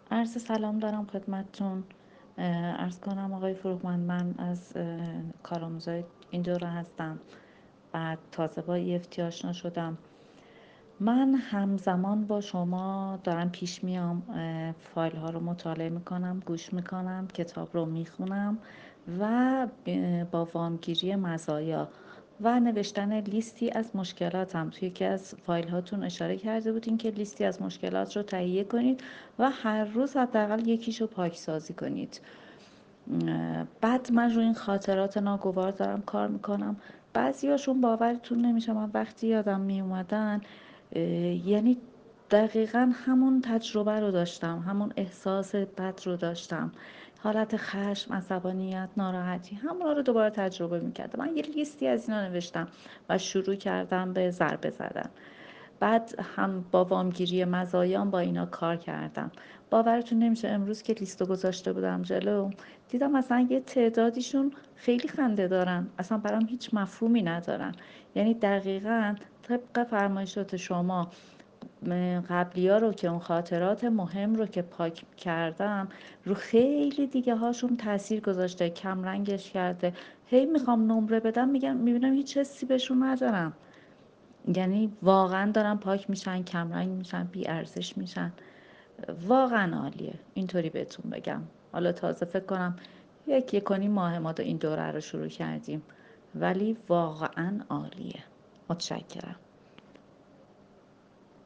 عرض سلام دارم خدمتتون. عرض کنم آقای فروغمند، من از کارآموزای این دوره هستم. بعد تازه با EFT آشنا شدم. من همزمان با شما دارم پیش میام، فایل ها رو مطالعه میکنم، گوش میکنم، کتاب رو میخونم و با وامگیری مزایا و نوشتن لیستی از مشکلاتم. توی یکی از فایل هاتون اشاره کرده بودین که لیستی از مشکلات رو تهیه کنید و هر روز حداقل یکیشو پاکسازی کنید. بعد من روی این خاطرات ناگوار دارم کار میکنم. بعضیاشون باورتون نمیشه، من وقتی یادم میومدن یعنی دقیقا همون تجربه رو داشتم، همون احساس بد رو داشتم، حالت خشم، عصبانیت، ناراحتی، همون رو دوباره تجربه میکردم. من یه لیستی از اینا نوشتم و شروع کردم به ضربه زدن. بعد هم با وامگیری مزایام با اینا کار کردم. باورتون نمیشه امروز که لیستو گذاشته بودم جلو، دیدم مثلا یه تعدادیشون خیلی خنده دارن، اصلا برام هیچ مفهومی ندارن. یعنی دقیقاً طبق فرمایشات شما قبلی ها رو که اون خاطرات مهم رو که پاک کردم رو خیلی دیگه هاشون تاثیر گذاشته، کم رنگش کرده. هی میخوام نمره بدم، میگم میبینم هیچ حسی بهشون ندارم. یعنی واقعا دارن پاک میشن، کمرنگ میشن، بی ارزش میشن. واقعا عالیه، اینطوری بهتون بگم. حالا تازه فکر کنم یک و نیم ماه ما این دوره رو شروع کردیم، ولی واقعا عالیه. متشکرم.